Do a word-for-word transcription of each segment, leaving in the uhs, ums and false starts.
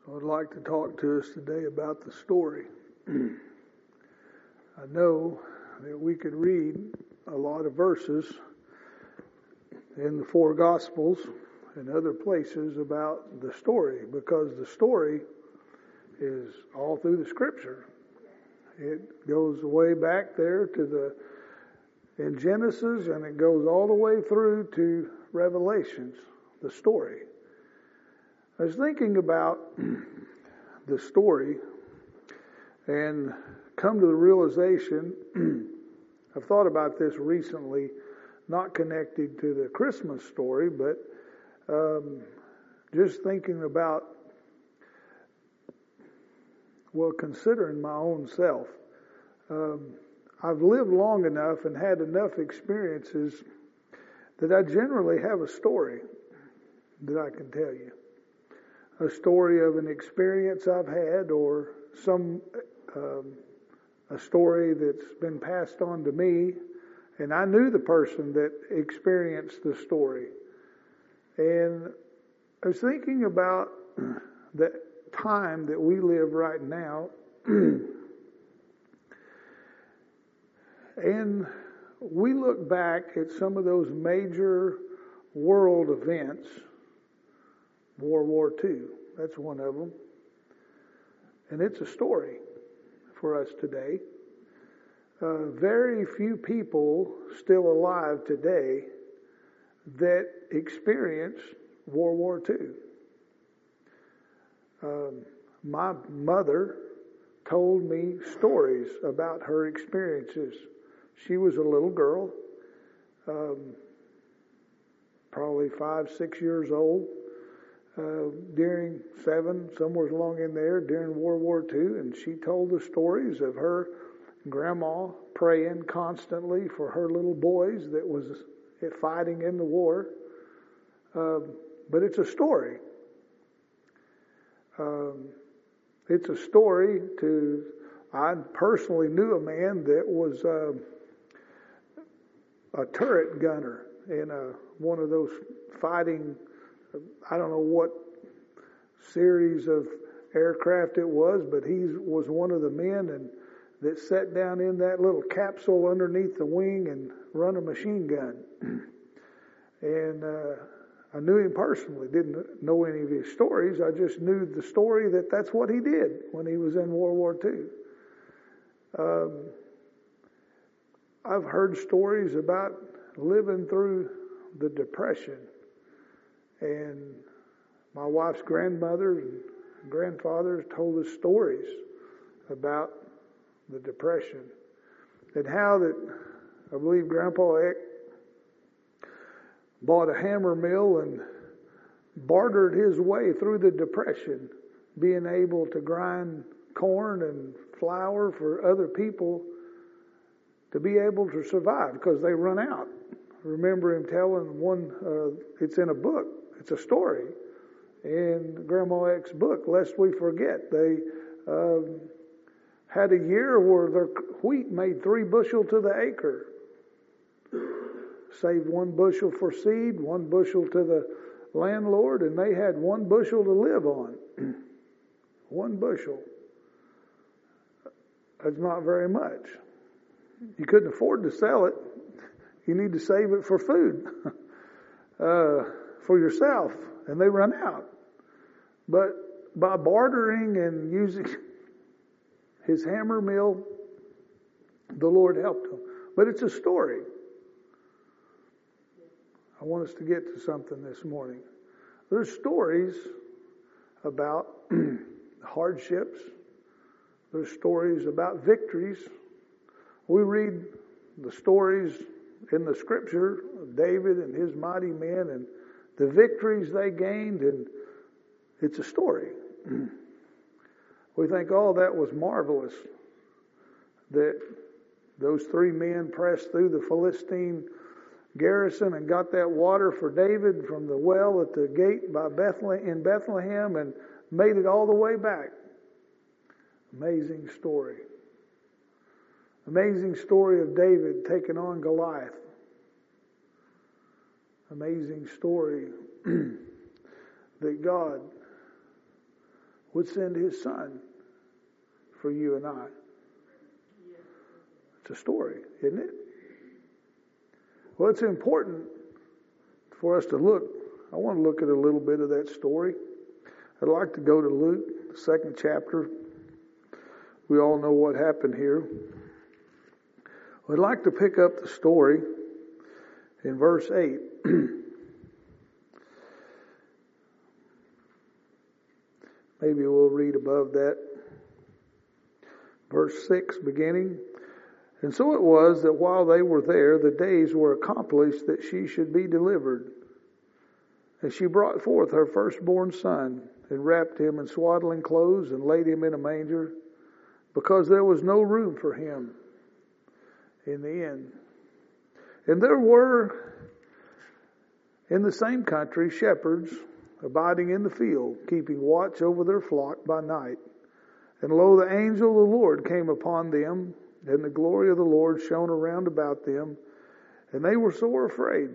I would like to talk to us today about the story. I know that we could read a lot of verses in the four Gospels and other places about the story, because the story is all through the Scripture. It goes way back there to the in Genesis, and it goes all the way through to Revelations, the story. I was thinking about the story and come to the realization, I've thought about this recently, not connected to the Christmas story, but um, just thinking about, well, considering my own self. Um, I've lived long enough and had enough experiences that I generally have a story that I can tell you. A story of an experience I've had, or some um, a story that's been passed on to me, and I knew the person that experienced the story. And I was thinking about the time that we live right now, and we look back at some of those major world events. World War Two, that's one of them. And it's a story for us today. Uh, very few people still alive today that experienced World War Two. Um, my mother told me stories about her experiences. She was a little girl, um, probably five, six years old. Uh, during seven, somewhere along in there, during World War Two, and she told the stories of her grandma praying constantly for her little boys that was fighting in the war. Uh, but it's a story. Um, it's a story to, I personally knew a man that was uh, a turret gunner in a, one of those fighting, I don't know what series of aircraft it was, but he was one of the men and that sat down in that little capsule underneath the wing and run a machine gun. And uh, I knew him personally, didn't know any of his stories. I just knew the story that that's what he did when he was in World War Two. Um, I've heard stories about living through the Depression. And my wife's grandmother and grandfathers told us stories about the Depression and how that, I believe Grandpa Eck bought a hammer mill and bartered his way through the Depression, being able to grind corn and flour for other people to be able to survive because they run out. I remember him telling one, uh, it's in a book, it's a story in Grandma Eck's book, Lest We Forget. They um, had a year where their wheat made three bushel to the acre. Saved one bushel for seed, one bushel to the landlord, and they had one bushel to live on. One bushel. That's not very much. You couldn't afford to sell it. You need to save it for food, uh, for yourself, and they run out. But by bartering and using his hammer mill, the Lord helped him. But it's a story. I want us to get to something this morning. There's stories about hardships. There's stories about victories. We read the stories in the Scripture of David and his mighty men and the victories they gained, and it's a story. We think, oh, that was marvelous, that those three men pressed through the Philistine garrison and got that water for David from the well at the gate by Bethlehem, in Bethlehem, and made it all the way back. Amazing story. Amazing story of David taking on Goliath. Amazing story that God would send his son for you and I. It's a story, isn't it? Well, it's important for us to look. I want to look at a little bit of that story. I'd like to go to Luke, the second chapter. We all know what happened here. I'd like to pick up the story in verse eight. Maybe we'll read above that. Verse six beginning. And so it was that while they were there, the days were accomplished that she should be delivered. And she brought forth her firstborn son, and wrapped him in swaddling clothes, and laid him in a manger, because there was no room for him in the inn. And there were in the same country shepherds abiding in the field, keeping watch over their flock by night. And lo, the angel of the Lord came upon them, and the glory of the Lord shone around about them, and they were sore afraid.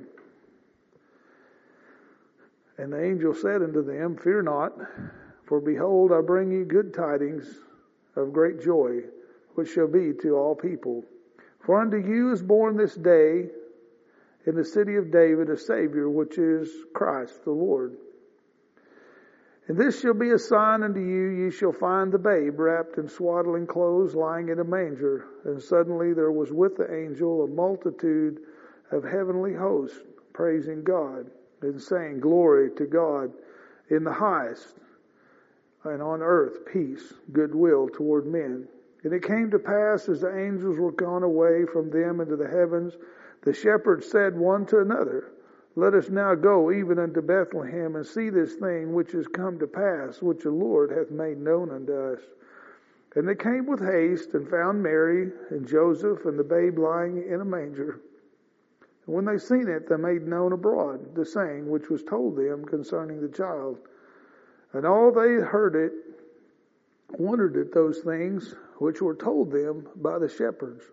And the angel said unto them, Fear not, for behold, I bring you good tidings of great joy, which shall be to all people. For unto you is born this day in the city of David a Savior, which is Christ the Lord. And this shall be a sign unto you, ye shall find the babe wrapped in swaddling clothes, lying in a manger. And suddenly there was with the angel a multitude of heavenly hosts, praising God, and saying, Glory to God in the highest, and on earth peace, goodwill toward men. And it came to pass, as the angels were gone away from them into the heavens, the shepherds said one to another, Let us now go even unto Bethlehem, and see this thing which is come to pass, which the Lord hath made known unto us. And they came with haste, and found Mary and Joseph, and the babe lying in a manger. And when they seen it, they made known abroad the saying which was told them concerning the child. And all they heard it wondered at those things which were told them by the shepherds.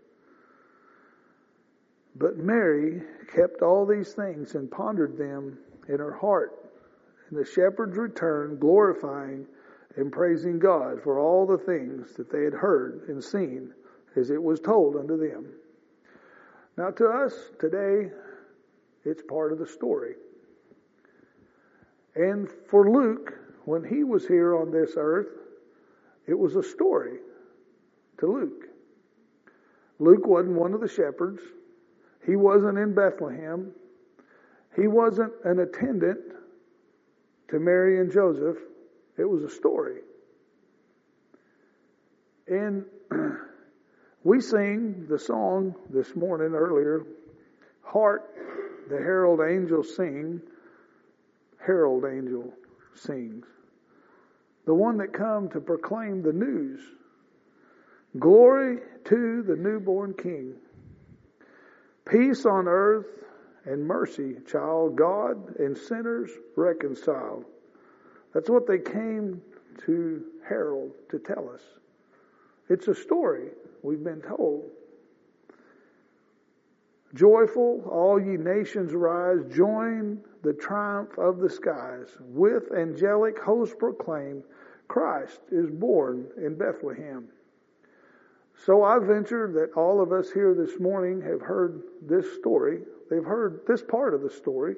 But Mary kept all these things and pondered them in her heart. And the shepherds returned, glorifying and praising God for all the things that they had heard and seen, as it was told unto them. Now to us today, it's part of the story. And for Luke, when he was here on this earth, it was a story to Luke. Luke wasn't one of the shepherds. He wasn't in Bethlehem. He wasn't an attendant to Mary and Joseph. It was a story. And we sing the song this morning earlier, Hark, the herald angels sing, herald angel sings. The one that come to proclaim the news. Glory to the newborn King. Peace on earth and mercy, child, God and sinners reconciled. That's what they came to herald, to tell us. It's a story we've been told. Joyful, all ye nations rise, join the triumph of the skies. With angelic hosts proclaim, Christ is born in Bethlehem. So I venture that all of us here this morning have heard this story. They've heard this part of the story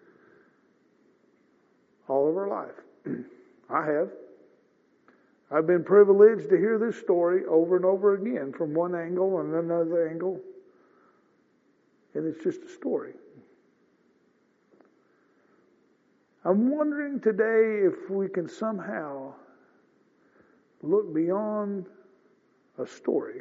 all of our life. I have. I've been privileged to hear this story over and over again from one angle and another angle. And it's just a story. I'm wondering today if we can somehow look beyond a story.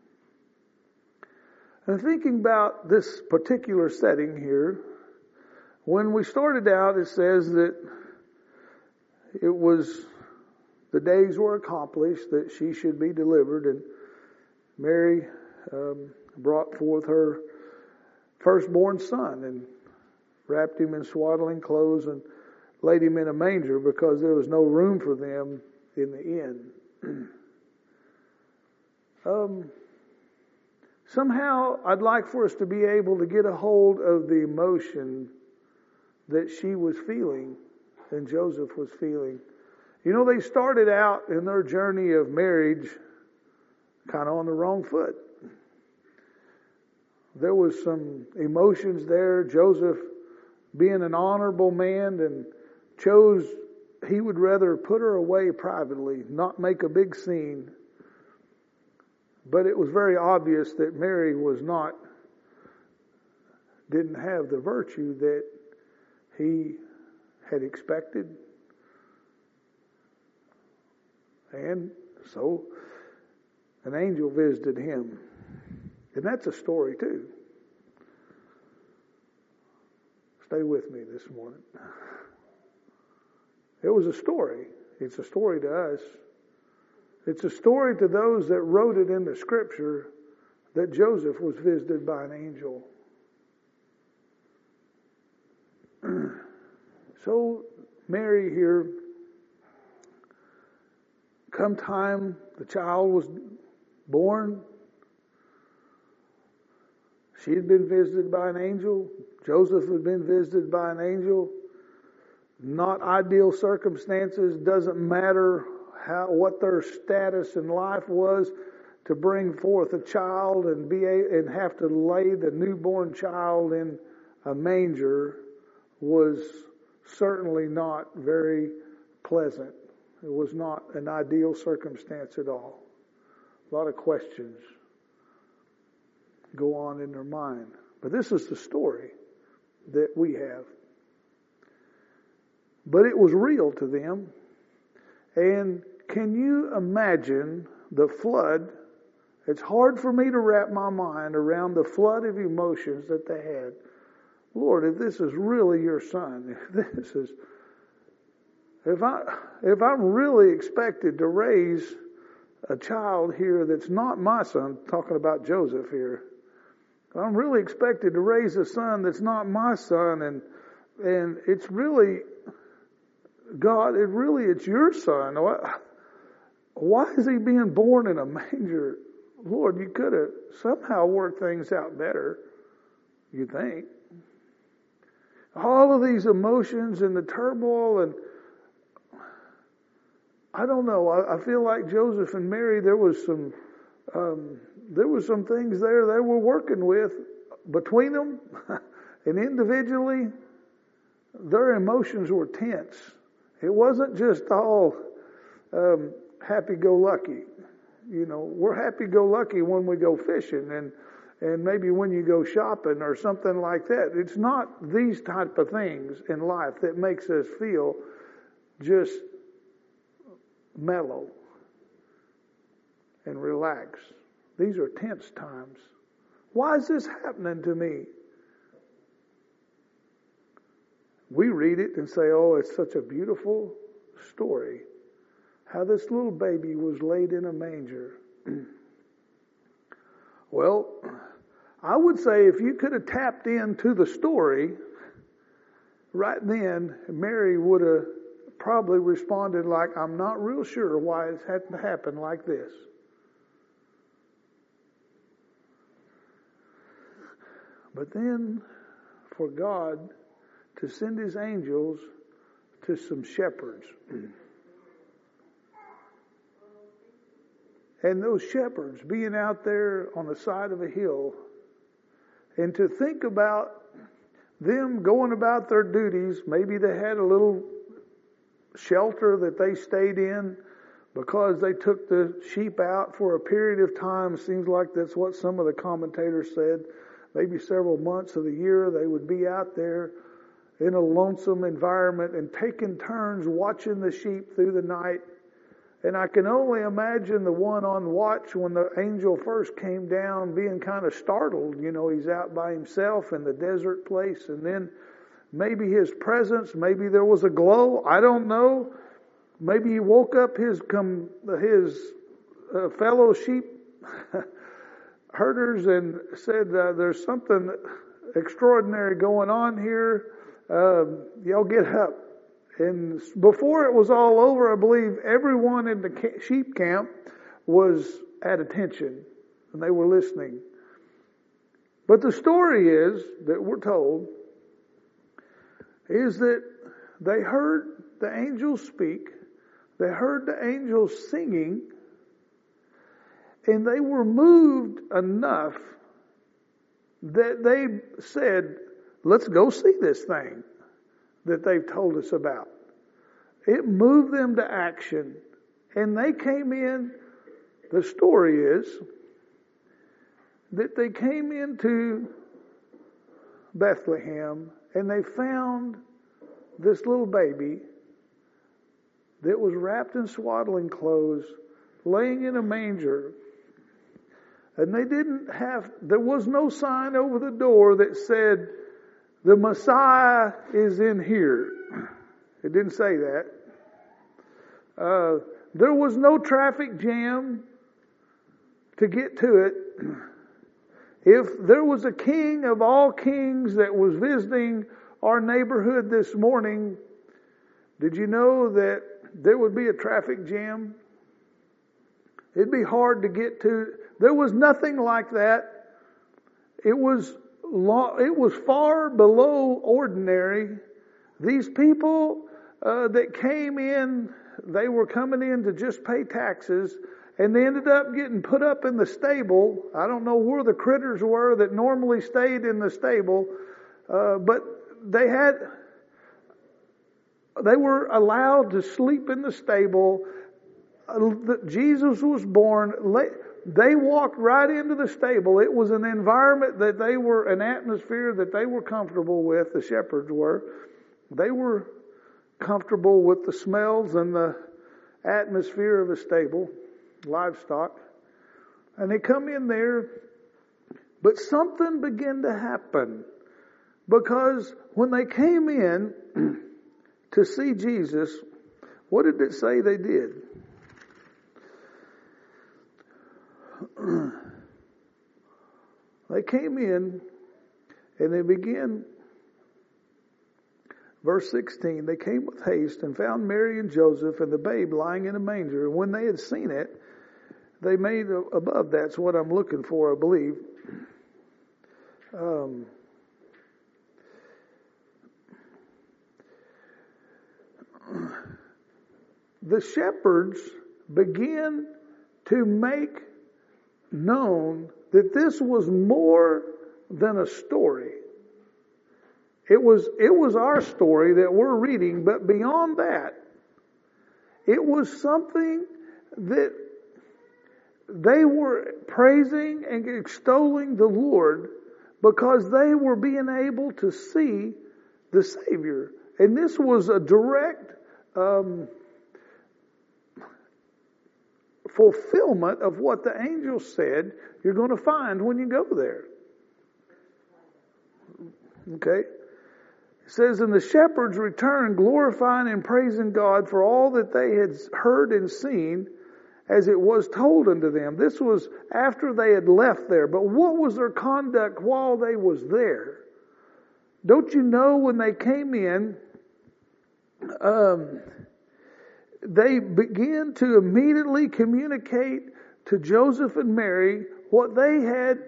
And thinking about this particular setting here, when we started out, it says that it was the days were accomplished that she should be delivered, and Mary um, brought forth her firstborn son and wrapped him in swaddling clothes and laid him in a manger because there was no room for them in the inn. um, somehow I'd like for us to be able to get a hold of the emotion that she was feeling and Joseph was feeling. You know, they started out in their journey of marriage kind of on the wrong foot. There was some emotions there. Joseph, being an honorable man, and chose he would rather put her away privately, not make a big scene. But it was very obvious that Mary was not, didn't have the virtue that he had expected. And so an angel visited him. And that's a story too. Stay with me this morning. It was a story. It's a story to us. It's a story to those that wrote it in the scripture that Joseph was visited by an angel. So Mary here, come time the child was born, she had been visited by an angel. Joseph had been visited by an angel. Not ideal circumstances. Doesn't matter how what their status in life was, to bring forth a child and be a, and have to lay the newborn child in a manger was certainly not very pleasant. It was not an ideal circumstance at all. A lot of questions go on in their mind. But this is the story that we have. But it was real to them. And can you imagine the flood? It's hard for me to wrap my mind around the flood of emotions that they had. Lord, if this is really your son, if this is, if I, if I'm really expected to raise a child here that's not my son, talking about Joseph here, I'm really expected to raise a son that's not my son, and and it's really, God, it really, it's your son. Why, why is he being born in a manger? Lord, you could have somehow worked things out better, you think. All of these emotions and the turmoil, and I don't know, I, I feel like Joseph and Mary, there was some um, there was some things there they were working with between them and individually. Their emotions were tense. It wasn't just all um, happy-go-lucky. You know, we're happy-go-lucky when we go fishing and and maybe when you go shopping or something like that. It's not these type of things in life that makes us feel just mellow and relax. These are tense times. Why is this happening to me? We read it and say, oh, it's such a beautiful story. How this little baby was laid in a manger. Well, I would say if you could have tapped into the story right then, Mary would have probably responded like, I'm not real sure why it's had to happen like this. But then for God to send his angels to some shepherds. And those shepherds being out there on the side of a hill, and to think about them going about their duties. Maybe they had a little shelter that they stayed in because they took the sheep out for a period of time. Seems like that's what some of the commentators said. Maybe several months of the year they would be out there in a lonesome environment and taking turns watching the sheep through the night. And I can only imagine the one on watch when the angel first came down being kind of startled. You know, he's out by himself in the desert place. And then maybe his presence, maybe there was a glow. I don't know. Maybe he woke up his com, his uh, fellow sheep herders and said, uh, there's something extraordinary going on here. Uh, y'all get up. And before it was all over, I believe everyone in the sheep camp was at attention and they were listening. But the story is, that we're told, is that they heard the angels speak. they heard the angels singing, and they were moved enough that they said, let's go see this thing that they've told us about. It moved them to action. And they came in, the story is, that they came into Bethlehem and they found this little baby that was wrapped in swaddling clothes, laying in a manger. And they didn't have, there was no sign over the door that said, the Messiah is in here. It didn't say that. Uh, there was no traffic jam to get to it. If there was a king of all kings that was visiting our neighborhood this morning, did you know that there would be a traffic jam? It'd be hard to get to. There was nothing like that. It was long, it was far below ordinary. These people uh, that came in, they were coming in to just pay taxes, and they ended up getting put up in the stable. I don't know where the critters were that normally stayed in the stable, uh, but they had, they were allowed to sleep in the stable. Uh, Jesus was born. They walked right into the stable. It was an environment that they were, an atmosphere that they were comfortable with, the shepherds were. They were comfortable with the smells and the atmosphere of a stable, livestock. And they come in there, but something began to happen. Because when they came in to see Jesus, what did it say they did? They came in and they began, verse sixteen, they came with haste and found Mary and Joseph and the babe lying in a manger. And when they had seen it, they made above, that's what I'm looking for, I believe. Um, the shepherds began to make known that this was more than a story. It was, it was our story that we're reading, but beyond that, it was something that they were praising and extolling the Lord because they were being able to see the Savior. And this was a direct um, fulfillment of what the angel said you're going to find when you go there. Okay? It says, and the shepherds returned, glorifying and praising God for all that they had heard and seen as it was told unto them. This was after they had left there. But what was their conduct while they was there? Don't you know when they came in, um, they began to immediately communicate to Joseph and Mary what they had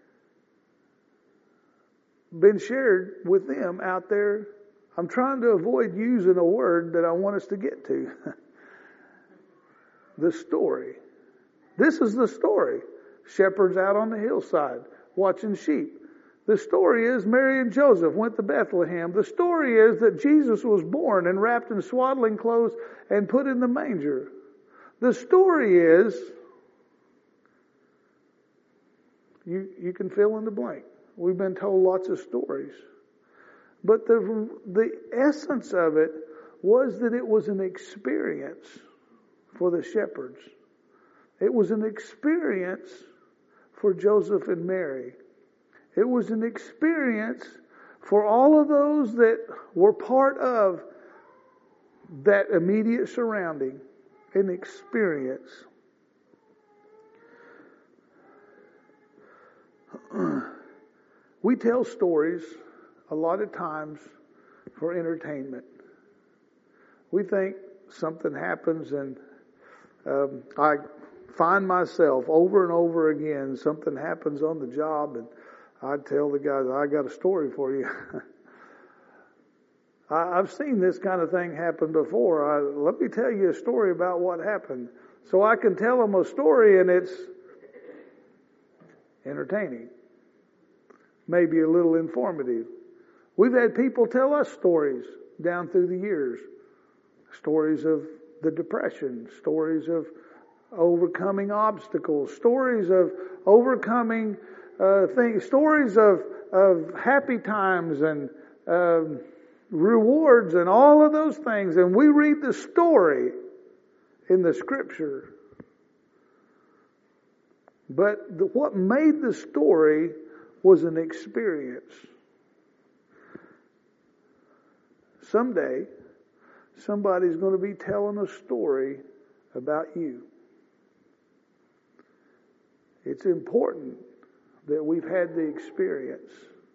been shared with them out there. I'm trying to avoid using a word that I want us to get to. The story. This is the story. Shepherds out on the hillside watching sheep. The story is Mary and Joseph went to Bethlehem. The story is that Jesus was born and wrapped in swaddling clothes and put in the manger. The story is, you, you can fill in the blank. We've been told lots of stories. But the, the essence of it was that it was an experience for the shepherds. It was an experience for Joseph and Mary. It was an experience for all of those that were part of that immediate surrounding. An experience. We tell stories a lot of times for entertainment. We think something happens and um, I find myself over and over again, something happens on the job and I tell the guys, I got a story for you. I, I've seen this kind of thing happen before. I, let me tell you a story about what happened. So I can tell them a story and it's entertaining. Maybe a little informative. We've had people tell us stories down through the years. Stories of the Depression, stories of overcoming obstacles, stories of overcoming uh, things, stories of, of happy times and um, rewards and all of those things. And we read the story in the Scripture. But the, what made the story was an experience. Someday, somebody's going to be telling a story about you. It's important that we've had the experience.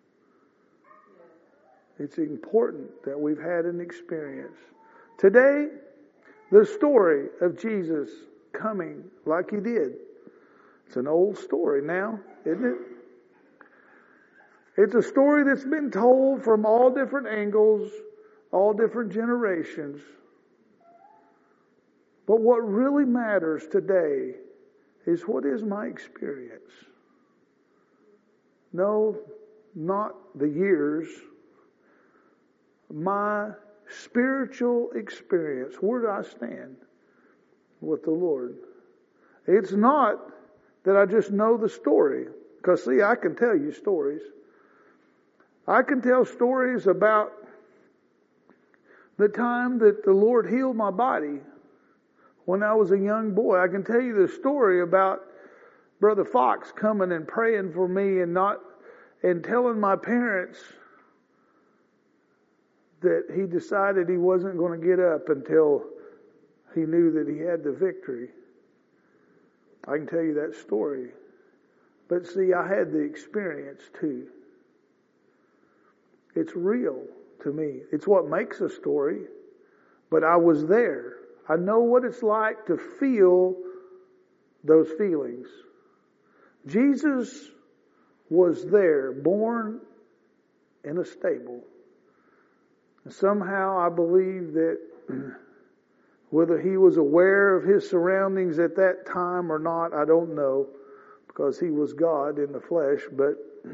It's important that we've had an experience. Today, the story of Jesus coming like He did. It's an old story now, isn't it? It's a story that's been told from all different angles, all different generations. But what really matters today is, what is my experience? No, not the years. My spiritual experience. Where do I stand with the Lord? It's not that I just know the story. Because see, I can tell you stories. I can tell stories about the time that the Lord healed my body when I was a young boy. I can tell you the story about Brother Fox coming and praying for me and not and telling my parents that he decided he wasn't going to get up until he knew that he had the victory. I can tell you that story. But see, I had the experience too. It's real to me. It's what makes a story. But I was there. I know what it's like to feel those feelings. Jesus was there, born in a stable. And somehow I believe that whether he was aware of his surroundings at that time or not, I don't know, because he was God in the flesh. But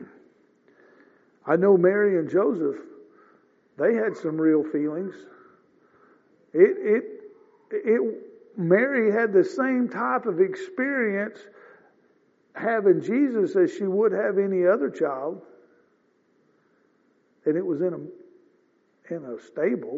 I know Mary and Joseph, they had some real feelings. It, it, it, Mary had the same type of experience having Jesus as she would have any other child. And it was in a, in a stable.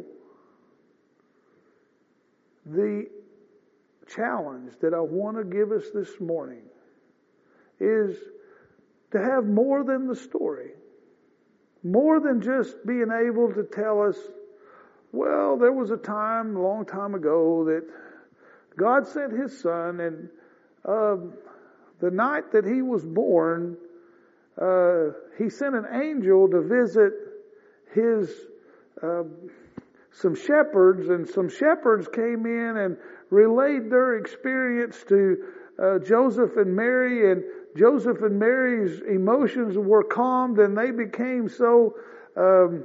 The challenge that I want to give us this morning is to have more than the story. More than just being able to tell us, well, there was a time, a long time ago, that God sent His Son, and uh, the night that He was born, uh, He sent an angel to visit His uh, some shepherds, and some shepherds came in and relayed their experience to uh, Joseph and Mary, and Joseph and Mary's emotions were calmed, and they became so, um,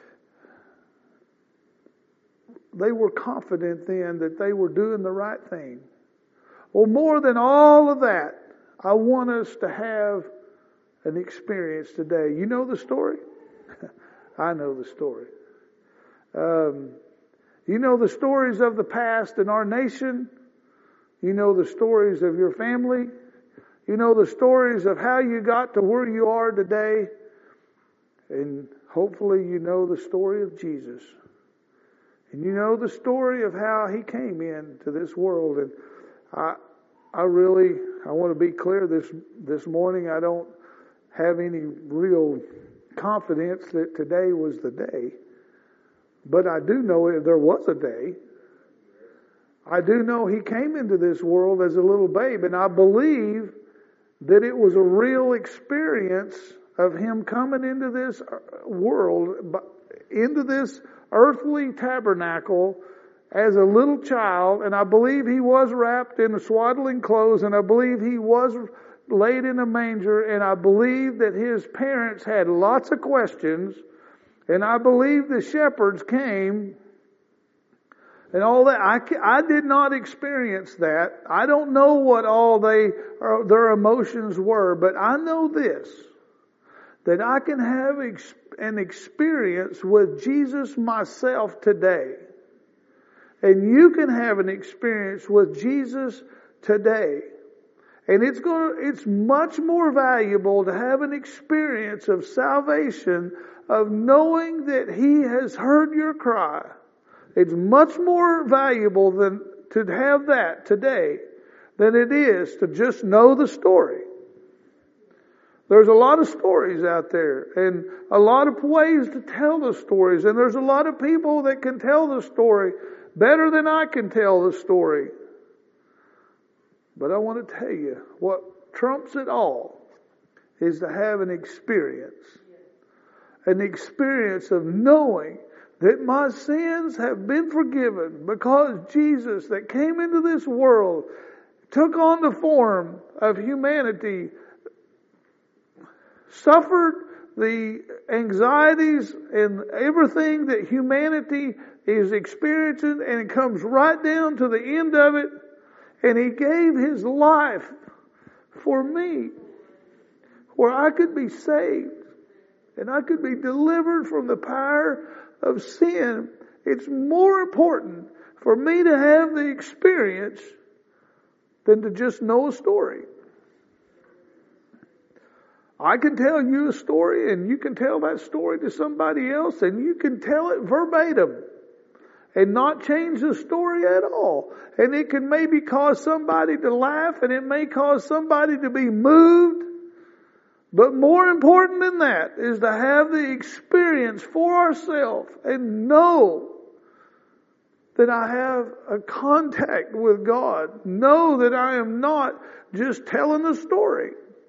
they were confident then that they were doing the right thing. Well, more than all of that, I want us to have an experience today. You know the story? I know the story. Um, you know the stories of the past in our nation. You know the stories of your family. You know the stories of how you got to where you are today. And hopefully you know the story of Jesus. And you know the story of how He came into this world. And I I really, I want to be clear this, this morning, I don't have any real confidence that today was the day. But I do know there was a day. I do know He came into this world as a little babe, and I believe that it was a real experience of Him coming into this world, into this earthly tabernacle as a little child, and I believe He was wrapped in swaddling clothes, and I believe He was laid in a manger, and I believe that His parents had lots of questions And I believe the shepherds came and all that. I, I did not experience that. I don't know what all they or their emotions were, but I know this, that I can have ex, an experience with Jesus myself today. And you can have an experience with Jesus today. And it's going to, it's much more valuable to have an experience of salvation, of knowing that He has heard your cry. It's much more valuable than to have that today than it is to just know the story. There's a lot of stories out there and a lot of ways to tell the stories, and there's a lot of people that can tell the story better than I can tell the story. But I want to tell you, what trumps it all is to have an experience. An experience of knowing that my sins have been forgiven because Jesus that came into this world took on the form of humanity, suffered the anxieties and everything that humanity is experiencing, and it comes right down to the end of it. And He gave His life for me, where I could be saved and I could be delivered from the power of sin. It's more important for me to have the experience than to just know a story. I can tell you a story, and you can tell that story to somebody else, and you can tell it verbatim and not change the story at all. And it can maybe cause somebody to laugh, and it may cause somebody to be moved. But more important than that is to have the experience for ourselves and know that I have a contact with God. Know that I am not just telling the story.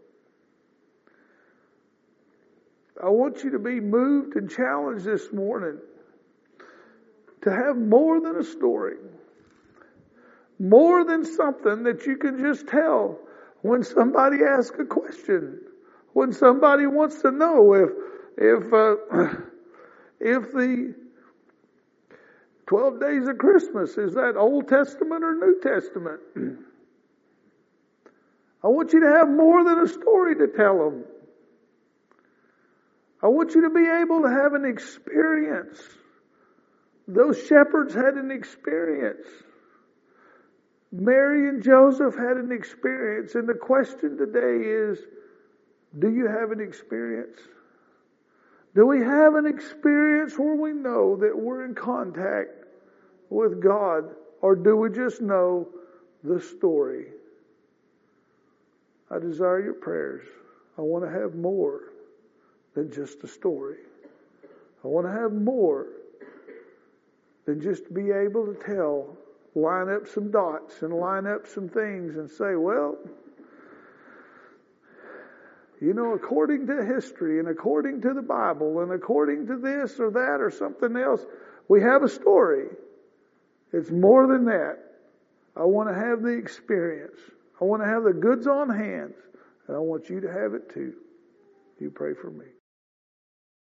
I want you to be moved and challenged this morning to have more than a story. More than something that you can just tell when somebody asks a question. When somebody wants to know if if uh, if the twelve days of Christmas, is that Old Testament or New Testament? I want you to have more than a story to tell them. I want you to be able to have an experience. Those shepherds had an experience. Mary and Joseph had an experience. And the question today is, do you have an experience? Do we have an experience where we know that we're in contact with God? Or do we just know the story? I desire your prayers. I want to have more than just a story. I want to have more than just be able to tell, line up some dots and line up some things and say, well, you know, according to history and according to the Bible and according to this or that or something else, we have a story. It's more than that. I want to have the experience. I want to have the goods on hand. And I want you to have it too. You pray for me.